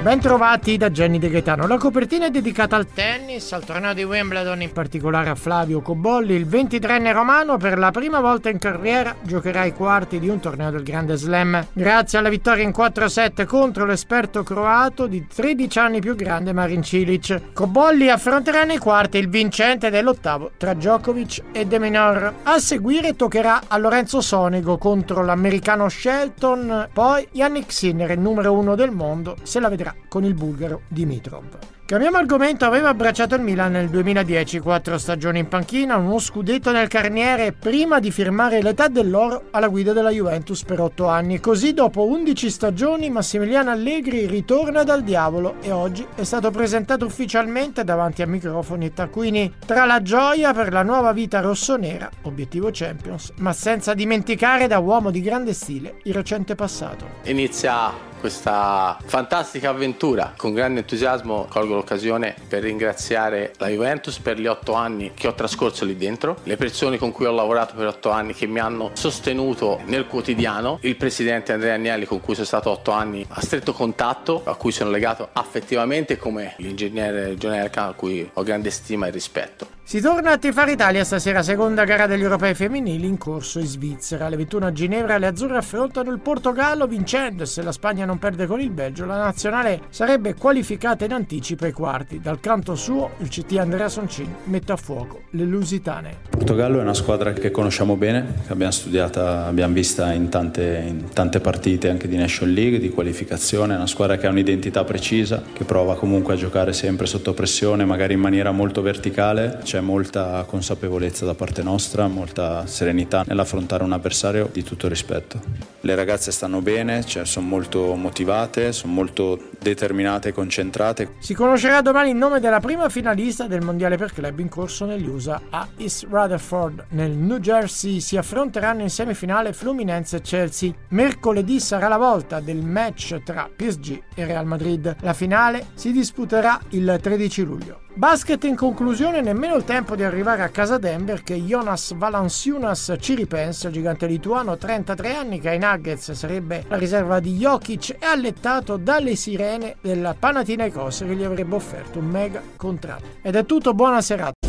Ben trovati da Gianni De Gaetano. La copertina è dedicata al tennis, al torneo di Wimbledon, in particolare a Flavio Cobolli. Il 23enne romano per la prima volta in carriera giocherà ai quarti di un torneo del Grande Slam, grazie alla vittoria in 4-7 contro l'esperto croato di 13 anni più grande Marin Cilic. Cobolli affronterà nei quarti il vincente dell'ottavo tra Djokovic e De Minaur. A seguire toccherà a Lorenzo Sonego contro l'americano Shelton, poi Jannik Sinner, il numero 1 del mondo, se la vedrà con il bulgaro Dimitrov. Cambiamo argomento. Aveva abbracciato il Milan nel 2010, 4 stagioni in panchina, uno scudetto nel carniere prima di firmare l'età dell'oro alla guida della Juventus per 8 anni. Così dopo 11 stagioni Massimiliano Allegri ritorna dal diavolo e oggi è stato presentato ufficialmente davanti a microfoni e taccuini tra la gioia per la nuova vita rossonera, obiettivo Champions, ma senza dimenticare da uomo di grande stile il recente passato. Inizia questa fantastica avventura. Con grande entusiasmo colgo l'occasione per ringraziare la Juventus per gli 8 anni che ho trascorso lì dentro, le persone con cui ho lavorato per 8 anni che mi hanno sostenuto nel quotidiano, il presidente Andrea Agnelli con cui sono stato 8 anni a stretto contatto, a cui sono legato affettivamente, come l'ingegnere John Elkann, a cui ho grande stima e rispetto. Si torna a tifare Italia stasera, seconda gara degli europei femminili in corso in Svizzera. Alle 21 a Ginevra le azzurre affrontano il Portogallo vincendo, e se la Spagna non perde con il Belgio la nazionale sarebbe qualificata in anticipo ai quarti. Dal canto suo il CT Andrea Soncini mette a fuoco le lusitane. Il Portogallo è una squadra che conosciamo bene, che abbiamo studiata, abbiamo vista in tante partite anche di Nation League, di qualificazione. È una squadra che ha un'identità precisa, che prova comunque a giocare sempre sotto pressione, magari in maniera molto verticale. C'è molta consapevolezza da parte nostra, molta serenità nell'affrontare un avversario di tutto rispetto. Le ragazze stanno bene, sono molto motivate, sono molto determinate e concentrate. Si conoscerà domani il nome della prima finalista del mondiale per club in corso negli USA. A East Rutherford, nel New Jersey, si affronteranno in semifinale Fluminense e Chelsea. Mercoledì sarà la volta del match tra PSG e Real Madrid. La finale si disputerà il 13 luglio. Basket in conclusione, nemmeno il tempo di arrivare a casa Denver che Jonas Valanciunas ci ripensa. Il gigante lituano, 33 anni, che ai Nuggets sarebbe la riserva di Jokic, è allettato dalle sirene della Panathinaikos che gli avrebbe offerto un mega contratto. Ed è tutto, buona serata.